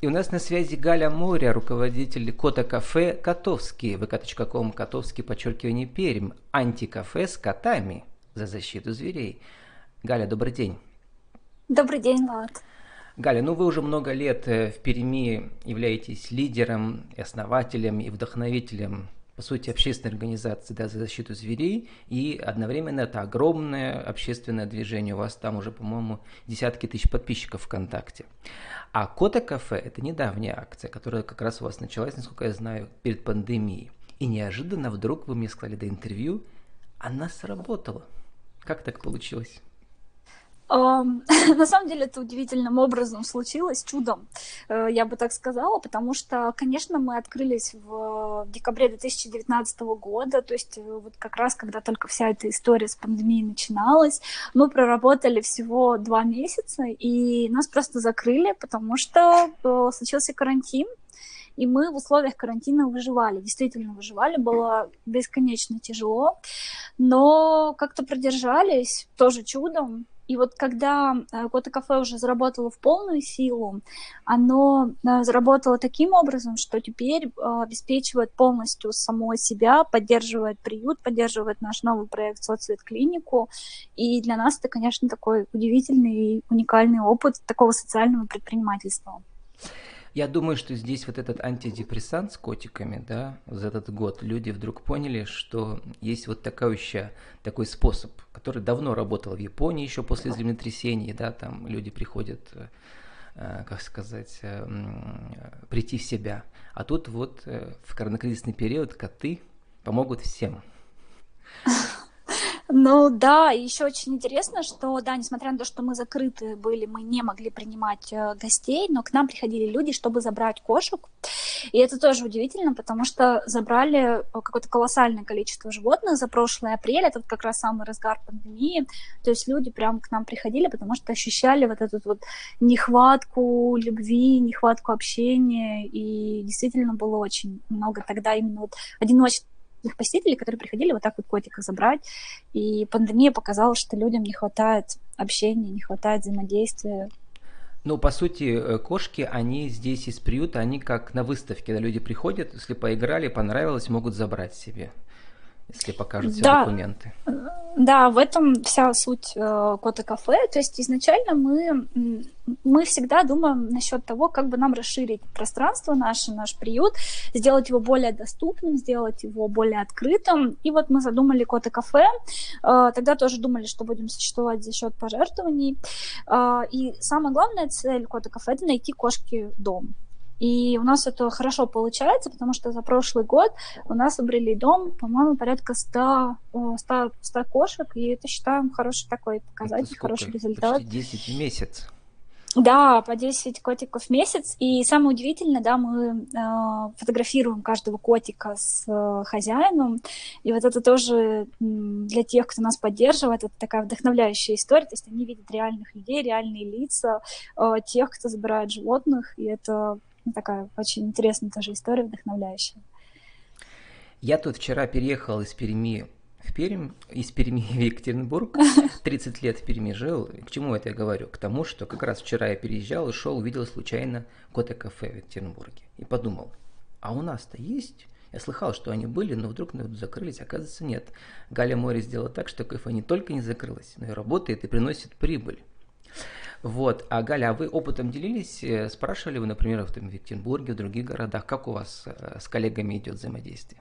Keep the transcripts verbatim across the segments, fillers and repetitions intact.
И у нас на связи Галя Моря, руководитель кота-кафе «Котовский», вэ ка точка ком, Котовский, подчеркивание, Пермь, антикафе с котами за защиту зверей. Галя, добрый день. Добрый день, Влад. Галя, ну вы уже много лет в Перми являетесь лидером, и основателем и вдохновителем, по сути, общественной организации, да, за защиту зверей, и одновременно это огромное общественное движение. У вас там уже, по-моему, десятки тысяч подписчиков ВКонтакте. А Кота-кафе – это недавняя акция, которая как раз у вас началась, насколько я знаю, перед пандемией. И неожиданно вдруг вы мне сказали до интервью, она сработала. Как так получилось? Um, на самом деле это удивительным образом случилось, чудом, я бы так сказала, потому что, конечно, мы открылись в декабре две тысячи девятнадцатого года, то есть вот как раз, когда только вся эта история с пандемией начиналась, мы проработали всего два месяца, и нас просто закрыли, потому что случился карантин. И мы в условиях карантина выживали, действительно выживали, было бесконечно тяжело, но как-то продержались, тоже чудом. И вот когда Кота-кафе уже заработало в полную силу, оно заработало таким образом, что теперь обеспечивает полностью само себя, поддерживает приют, поддерживает наш новый проект «Соцветклинику». И для нас это, конечно, такой удивительный и уникальный опыт такого социального предпринимательства. Я думаю, что здесь вот этот антидепрессант с котиками, да, за этот год люди вдруг поняли, что есть вот такой еще такой способ, который давно работал в Японии еще после землетрясений, да, там люди приходят, э, как сказать, э, прийти в себя. А тут вот э, в коронакризисный период коты помогут всем. Ну да, и еще очень интересно, что, да, несмотря на то, что мы закрыты были, мы не могли принимать э, гостей, но к нам приходили люди, чтобы забрать кошек. И это тоже удивительно, потому что забрали какое-то колоссальное количество животных за прошлый апрель, это как раз самый разгар пандемии. То есть люди прямо к нам приходили, потому что ощущали вот эту вот нехватку любви, нехватку общения, и действительно было очень много тогда именно вот одиночных посетителей, которые приходили вот так вот котика забрать, и пандемия показала, что людям не хватает общения, не хватает взаимодействия. Ну, по сути, кошки, они здесь из приюта, они как на выставке, когда люди приходят, если поиграли, понравилось, могут забрать себе, если покажут все да, документы. Да, в этом вся суть э, Кота-кафе. То есть изначально мы, мы всегда думаем насчет того, как бы нам расширить пространство наше, наш приют, сделать его более доступным, сделать его более открытым. И вот мы задумали Кота-кафе. Э, тогда тоже думали, что будем существовать за счет пожертвований. Э, и самая главная цель Кота-кафе – это найти кошке дом. И у нас это хорошо получается, потому что за прошлый год у нас обрели дом, по-моему, порядка ста кошек, и это, считаем, хороший такой показатель, хороший результат. Почти десять в месяц. Да, по десять котиков в месяц. И самое удивительное, да, мы э, фотографируем каждого котика с э, хозяином. И вот это тоже для тех, кто нас поддерживает, это такая вдохновляющая история. То есть они видят реальных людей, реальные лица э, тех, кто забирает животных. И это такая очень интересная тоже история, вдохновляющая. Я тут вчера переехал из Перми в Пермь, из Перми в Екатеринбург. тридцать лет в Перми жил. К чему это я говорю? К тому, что как раз вчера я переезжал и шел, увидел случайно Кота-кафе в Екатеринбурге. И подумал, а у нас-то есть? Я слыхал, что они были, но вдруг закрылись. Оказывается, нет. Галя Море сделала так, что кафе не только не закрылось, но и работает и приносит прибыль. Вот. А Галя, а вы опытом делились? Спрашивали вы, например, в, там, в Екатеринбурге, в других городах, как у вас с коллегами идет взаимодействие?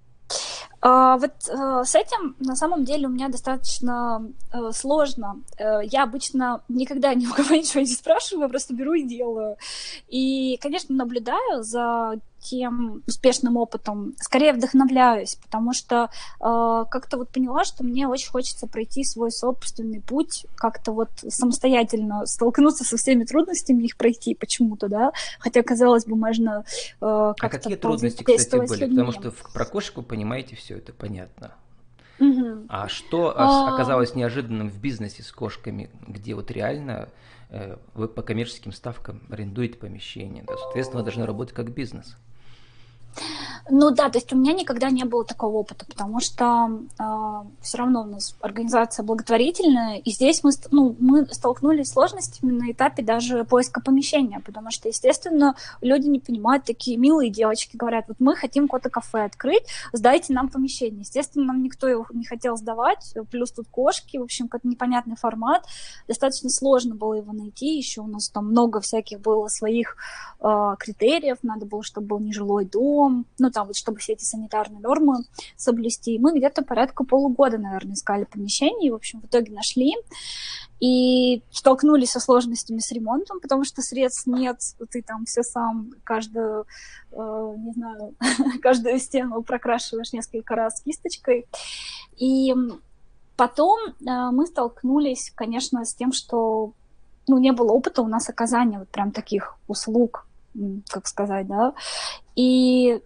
Uh, вот uh, с этим на самом деле у меня достаточно uh, сложно. Uh, я обычно никогда ни у кого ничего не спрашиваю, я просто беру и делаю. И, конечно, наблюдаю за тем успешным опытом, скорее вдохновляюсь, потому что э, как-то вот поняла, что мне очень хочется пройти свой собственный путь, как-то вот самостоятельно столкнуться со всеми трудностями, их пройти почему-то, да, хотя, казалось бы, можно э, как-то... А какие трудности, кстати, были? Потому что про кошек вы понимаете все это, понятно. Угу. А что а... оказалось неожиданным в бизнесе с кошками, где вот реально э, вы по коммерческим ставкам арендуете помещение, да, соответственно, вы должны работать как бизнес? Ну да, то есть у меня никогда не было такого опыта, потому что э, все равно у нас организация благотворительная, и здесь мы, ну, мы столкнулись с сложностями на этапе даже поиска помещения, потому что, естественно, люди не понимают, такие милые девочки говорят, вот мы хотим кота-кафе открыть, сдайте нам помещение. Естественно, нам никто его не хотел сдавать, плюс тут кошки, в общем, какой-то непонятный формат, достаточно сложно было его найти, еще у нас там много всяких было своих э, критериев, надо было, чтобы был нежилой дом, ну, там вот, чтобы все эти санитарные нормы соблюсти. И мы где-то порядка полугода, наверное, искали помещение, и, в общем, в итоге нашли. И столкнулись со сложностями с ремонтом, потому что средств нет, ты там все сам, каждую, э, не знаю, каждую стену прокрашиваешь несколько раз кисточкой. И потом э, мы столкнулись, конечно, с тем, что, ну, не было опыта у нас оказания вот прям таких услуг, как сказать, да, и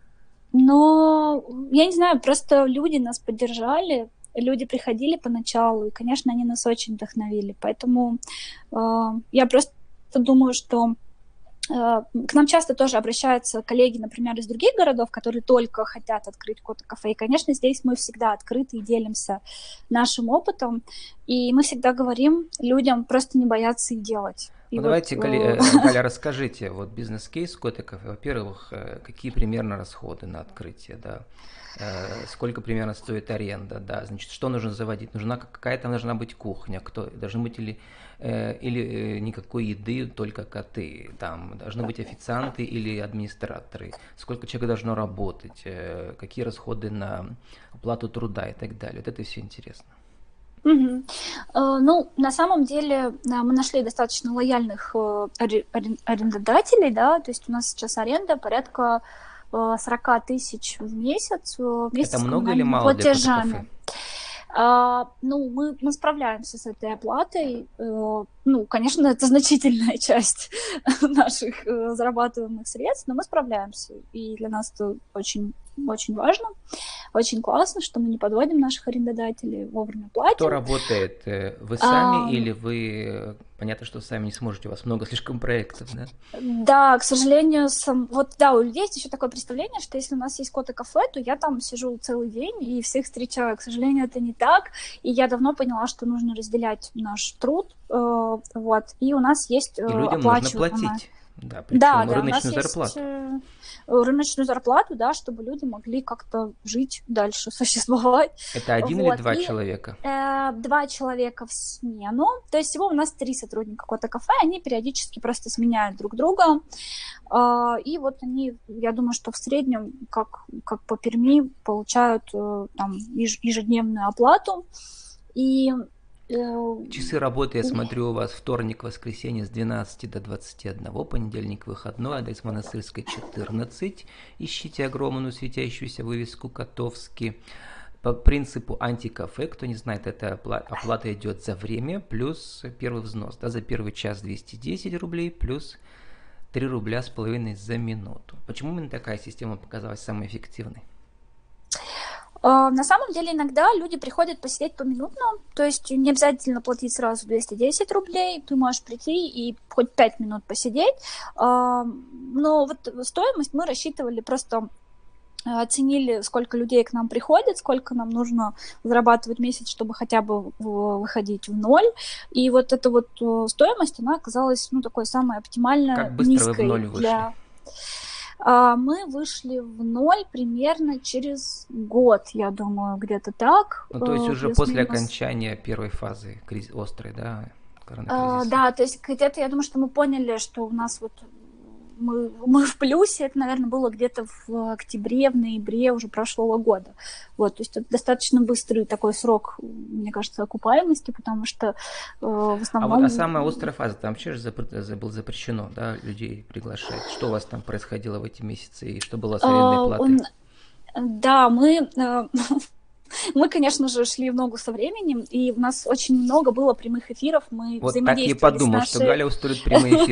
но, я не знаю, просто люди нас поддержали, люди приходили поначалу, и, конечно, они нас очень вдохновили. Поэтому э, я просто думаю, что э, к нам часто тоже обращаются коллеги, например, из других городов, которые только хотят открыть кота-кафе. И, конечно, здесь мы всегда открыты и делимся нашим опытом. И мы всегда говорим людям просто не бояться и делать. И Ну, вот, давайте, Галя, э, Галя, расскажите, вот бизнес-кейс кота-кафе, во-первых, какие примерно расходы на открытие, да, сколько примерно стоит аренда, да, значит, что нужно заводить, нужна какая-то должна быть кухня, кто, должны быть или, или никакой еды, только коты, там, должны быть официанты или администраторы, сколько человек должно работать, какие расходы на оплату труда и так далее, вот это все интересно. Мгм. Э, Ну, на самом деле да, мы нашли достаточно лояльных э, ари- ари- арендодателей, да, то есть у нас сейчас аренда порядка э, сорок тысяч в месяц э, вместе Это с много или коммунальными мало для кота-кафе? платежами. А, ну, мы, мы справляемся с этой оплатой. Э, Ну, конечно, это значительная часть наших э, зарабатываемых средств, но мы справляемся. И для нас это очень, очень важно, очень классно, что мы не подводим наших арендодателей, вовремя Кто платим. работает? э, Вы А, сами или вы, э, понятно, что сами не сможете, у вас много слишком проектов, да? Да, к сожалению, сам... вот да, у людей есть еще такое представление, что если у нас есть кота-кафе, то я там сижу целый день и всех встречаю. К сожалению, это не так, и я давно поняла, что нужно разделять наш труд, э, вот, и у нас есть э, И людям нужно оплачиваемая... платить, да, Да, причем да, у нас рыночную есть зарплату. э, рыночную зарплату, да, чтобы люди могли как-то жить дальше, существовать. Это один или Вот, два и человека? э, два человека в смену, то есть всего у нас три сотрудника кота-кафе, они периодически просто сменяют друг друга, Э, и вот они, я думаю, что в среднем, как, как по Перми, получают э, там еж- ежедневную оплату, и э, Часы работы, я смотрю, у вас вторник, воскресенье с двенадцати до двадцати одного, понедельник выходной, адрес Монастырской, четырнадцать. Ищите огромную светящуюся вывеску Котовский. По принципу антикафе, кто не знает, эта опла- оплата идет за время плюс первый взнос. Да, за первый час двести десять рублей плюс три рубля с половиной за минуту. Почему именно такая система показалась самой эффективной? Э, На самом деле иногда люди приходят посидеть поминутно, то есть не обязательно платить сразу двести десять рублей, ты можешь прийти и хоть пять минут посидеть, Э, но вот стоимость мы рассчитывали просто э, оценили, сколько людей к нам приходит, сколько нам нужно зарабатывать в месяц, чтобы хотя бы в- выходить в ноль. И вот эта вот э, стоимость, она оказалась, ну, такой самой оптимально Как быстро вы в низкой ноль вышли? для... А, Мы вышли в ноль примерно через год, я думаю, где-то так, Ну, то есть э, уже после плюс-минус. окончания первой фазы криз- острой, да, А, коронакризиса. Да, то есть где-то, я думаю, что мы поняли, что у нас вот мы, мы в плюсе, это, наверное, было где-то в октябре, в ноябре уже прошлого года. Вот, то есть это достаточно быстрый такой срок, мне кажется, окупаемости, потому что э, в А вот, а основном... самая острая фаза, там вообще же запр- за- было запрещено, да, людей приглашать. Что у вас там происходило в эти месяцы и что было с арендной э, платой? он- Да, мы, э, мы, конечно же, шли в ногу со временем, и у нас очень много было прямых эфиров, мы Вот так и взаимодействовали с подумал, что нашей... Галя устроит прямые эфиры.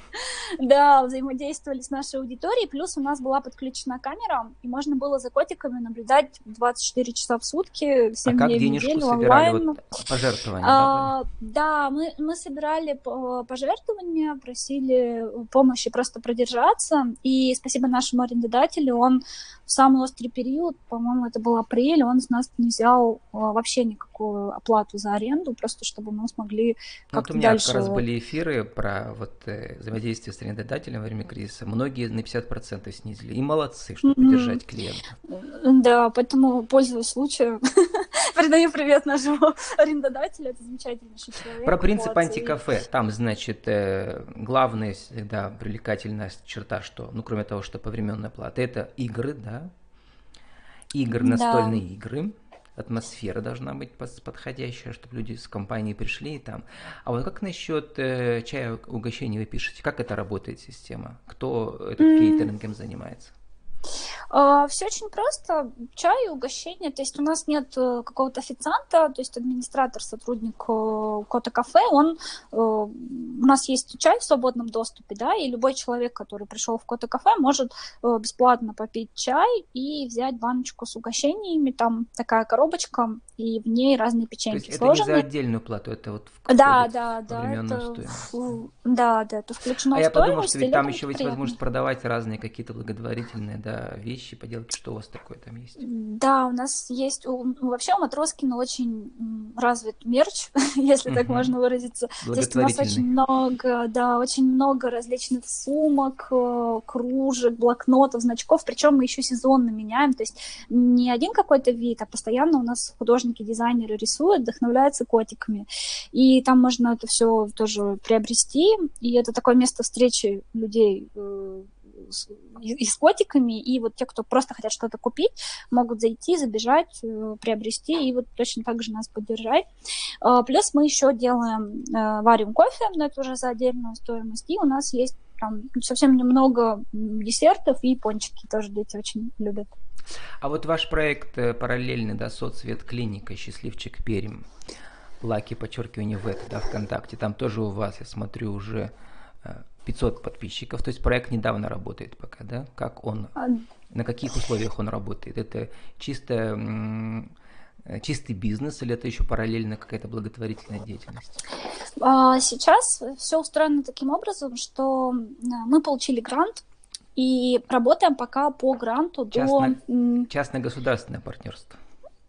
Да, взаимодействовали с нашей аудиторией, плюс у нас была подключена камера, и можно было за котиками наблюдать двадцать четыре часа в сутки, А семь как дней в денежку неделю собирали? онлайн. Вот пожертвования, да, были? А, да, мы, мы собирали п- пожертвования, просили помощи просто продержаться, и спасибо нашему арендодателю, он в самый острый период, по-моему, это был апрель, он с нас не взял а, вообще никакую оплату за аренду, просто чтобы мы смогли Ну, вот у как-то меня как раз дальше. были эфиры про вот э, взаимодействие с арендодателем во время кризиса. Многие на пятьдесят процентов снизили. И молодцы, чтобы Мгм. поддержать клиента. Да, поэтому, пользуясь случаем, передаю привет нашему арендодателю, это замечательнейший Про человек, принцип вот, и антикафе. Там, значит, э, главная всегда привлекательная черта, что, ну, кроме того, что повременная плата, это игры, да, игры, да. настольные игры. Атмосфера должна быть подходящая, чтобы люди с компанией пришли и там. А вот как насчет э, чая угощения вы пишете? Как это работает система? Кто этот кейтерингом занимается? Все очень просто. Чай и угощение. То есть у нас нет э, какого-то официанта, то есть администратор, сотрудник э, Кота Кафе, он э, у нас есть чай в свободном доступе, да, и любой человек, который пришел в Кота Кафе, может э, бесплатно попить чай и взять баночку с угощениями. Там такая коробочка, и в ней разные То есть печеньки это не за сложены. отдельную плату, это вот Да, входит да, во да, временную это, стоимость. в- да, да, это А включено в я подумал, что стоимость, и ведь там людям еще это есть приятно. возможность продавать разные какие-то благотворительные, да, вещи, поделки. Что у вас такое там есть? Да, у нас есть, у- ну, вообще у Матроскина очень м, развит мерч, если так Угу. можно выразиться. То есть у нас очень Благотворительный. много, да, очень много различных сумок, э, кружек, блокнотов, значков, причем мы еще сезонно меняем, то есть не один какой-то вид, а постоянно у нас художники, дизайнеры рисуют, вдохновляются котиками, и там можно это все тоже приобрести, и это такое место встречи людей э, с, и, и с котиками, и вот те, кто просто хотят что-то купить, могут зайти, забежать, э, приобрести и вот точно так же нас поддержать. Э, Плюс мы еще делаем, э, варим кофе, но это уже за отдельную стоимость, и у нас есть там совсем немного десертов и пончики, тоже дети очень любят. А вот ваш проект э, параллельный, да, соцвет клиника «Счастливчик Пермь», Лаки, подчеркивание вет, да, ВКонтакте, там тоже у вас, я смотрю, уже э, пятьсот подписчиков, то есть проект недавно работает пока, да? Как он, А, на каких условиях он работает? Это чисто м, э, чистый бизнес или это еще параллельно какая-то благотворительная деятельность? а Сейчас все устроено таким образом, что э, мы получили грант и работаем пока по гранту до... Частно, м, частно-государственное партнерство.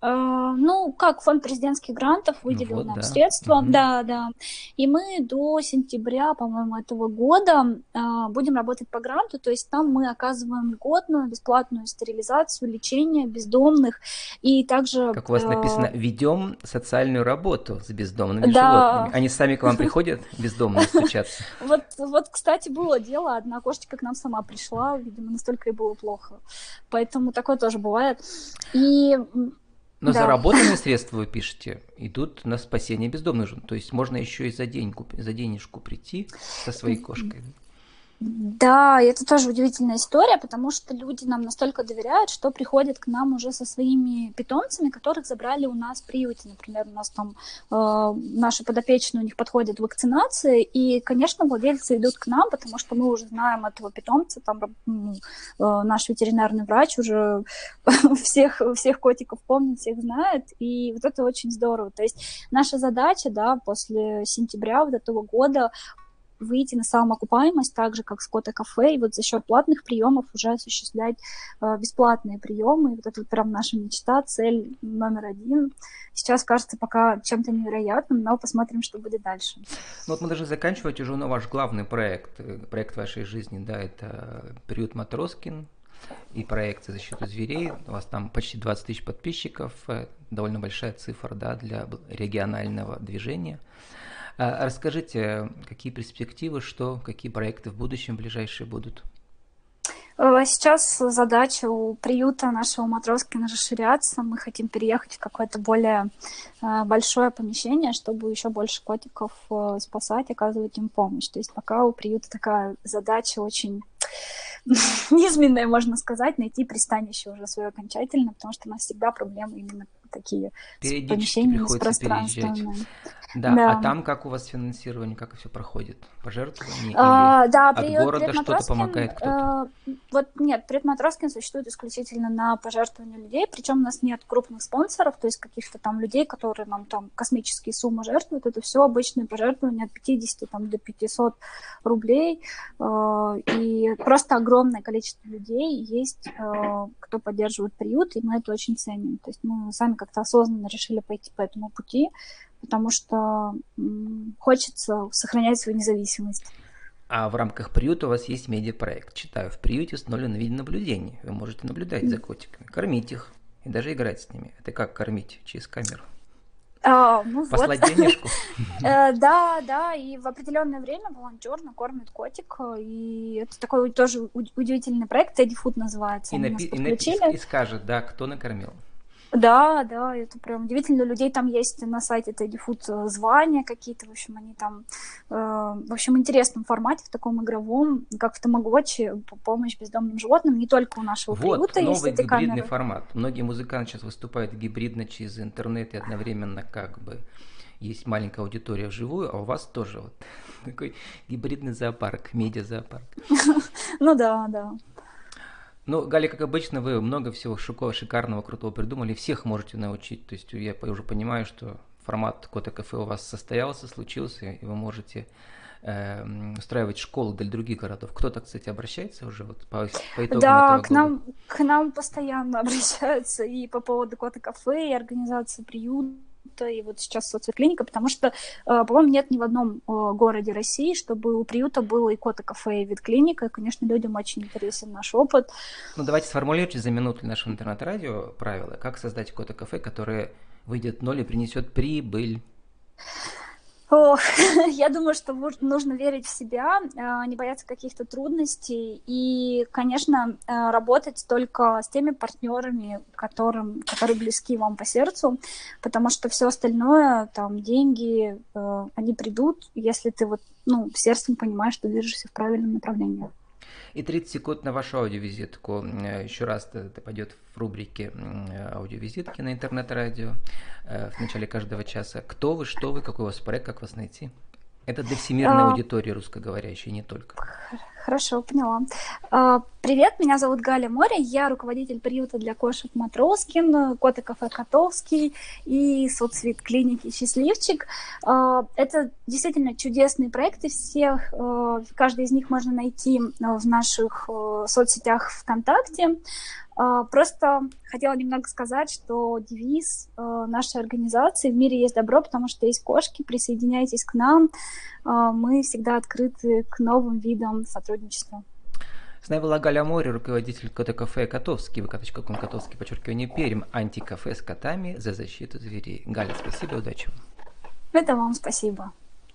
Э, Ну, как фонд президентских грантов Ну выделил вот, нам да. средства, Угу. да, да. И мы до сентября, по-моему, этого года а, будем работать по гранту, то есть там мы оказываем льготную бесплатную стерилизацию, лечение бездомных, и также, Как у вас э, написано, ведем социальную работу с бездомными животными. да, Они сами к вам приходят, бездомные, стучаться. вот, вот, кстати, было дело, одна кошечка к нам сама пришла, видимо, настолько ей было плохо, поэтому такое тоже бывает. И м, Но да. заработанные средства, вы пишете, идут на спасение бездомных животных. То есть можно еще и за, деньгу, за денежку прийти со своей кошкой. Да, и это тоже удивительная история, потому что люди нам настолько доверяют, что приходят к нам уже со своими питомцами, которых забрали у нас в приюте. Например, у нас там э, наши подопечные, у них подходят вакцинации, и, конечно, владельцы идут к нам, потому что мы уже знаем этого питомца, там ну, э, наш ветеринарный врач уже всех, всех котиков помнит, всех знает, и вот это очень здорово. То есть наша задача, да, после сентября вот этого года выйти на самоокупаемость, так же, как с Кота Кафе, и вот за счет платных приемов уже осуществлять э, бесплатные приемы. И вот это вот прям наша мечта, цель номер один. Сейчас кажется пока чем-то невероятным, но посмотрим, что будет дальше. Ну вот мы должны заканчивать уже на ваш главный проект, проект вашей жизни, да, это приют Матроскин и проект «За защиту зверей». У вас там почти двадцать тысяч подписчиков, довольно большая цифра, да, для регионального движения. Расскажите, какие перспективы, что, какие проекты в будущем ближайшие будут? Сейчас задача у приюта нашего Матроскина расширяться. Мы хотим переехать в какое-то более большое помещение, чтобы еще больше котиков спасать, оказывать им помощь. То есть пока у приюта такая задача очень низменная, можно сказать, найти пристанище уже свое окончательно, потому что у нас всегда проблемы именно такие с Периодически помещениями, с приходится переезжать. пространствами. Да, а Да. там как у вас финансирование, как все проходит? Пожертвования или А, да, от приют города Привет что-то Матроскин, помогает кто-то? э, вот нет, Привет Матроскин существует исключительно на пожертвования людей, причем у нас нет крупных спонсоров, то есть каких-то там людей, которые нам там космические суммы жертвуют, это все обычные пожертвования от пятидесяти там, до пятисот рублей, э, и просто огромное количество людей есть, э, кто поддерживает приют, и мы это очень ценим, то есть мы сами как-то осознанно решили пойти по этому пути, потому что м, хочется сохранять свою независимость. А в рамках приюта у вас есть медиапроект. Читаю, в приюте установлено видеонаблюдение. Вы можете наблюдать за котиками, кормить их и даже играть с ними. Это как кормить через камеру? А, ну вот. Послать денежку? Э, Да, да, и в определенное время волонтер накормит котик, и это такой тоже у- удивительный проект, Teddy Food называется, И, они нас напи- и, напи- подключили. и скажет, да, кто накормил. Да, да, это прям удивительно. У людей там есть на сайте Teddy Food э, звания какие-то, в общем, они там, э, в общем, интересном формате, в таком игровом, как в Тамагочи, помощь бездомным животным. Не только у нашего Вот, приюта есть новый эти гибридный камеры. формат. Многие музыканты сейчас выступают гибридно через интернет и одновременно как бы есть маленькая аудитория вживую, а у вас тоже вот такой гибридный зоопарк, медиа-зоопарк. Ну да, да. Ну, Галя, как обычно, вы много всего шико- шикарного, крутого придумали, всех можете научить. То есть я уже понимаю, что формат Кота Кафе у вас состоялся, случился, и вы можете э, устраивать школы для других городов. Кто-то, кстати, обращается уже вот по, по итогам Да, этого к года? нам, к нам постоянно обращаются и по поводу Кота Кафе, и организации приюта, и вот сейчас соцклиника, потому что, э, по-моему, нет ни в одном э, городе России, чтобы у приюта было и Кота Кафе, и ветклиника, и, конечно, людям очень интересен наш опыт. Ну, давайте сформулируйте за минуту нашего интернет-радио правила, как создать Кота Кафе, которое выйдет в ноль и принесет прибыль. Ох, я думаю, что нужно верить в себя, не бояться каких-то трудностей и, конечно, работать только с теми партнерами, которым, которые близки вам по сердцу, потому что все остальное, там, деньги, они придут, если ты вот, ну, сердцем понимаешь, что движешься в правильном направлении. И тридцать секунд на вашу аудиовизитку. Еще раз это пойдет в рубрике аудиовизитки на интернет-радио в начале каждого часа. Кто вы, что вы, какой у вас проект, как вас найти? Это для всемирной а... аудитории русскоговорящей, не только. Хорошо, поняла. А, привет, меня зовут Галя Море, я руководитель приюта для кошек Матроскин, Кота Кафе Котовский и соцвет клиники Счастливчик. А, это действительно чудесные проекты, всех, каждый из них можно найти в наших соцсетях ВКонтакте. Просто хотела немного сказать, что девиз нашей организации «В мире есть добро, потому что есть кошки». Присоединяйтесь к нам. Мы всегда открыты к новым видам сотрудничества. С нами была Галя Море, руководитель Кота Кафе Котовский, вк.ком Котовский, подчеркивание Пермь, антикафе с котами за защиту зверей. Галя, спасибо, удачи вам. Это вам спасибо.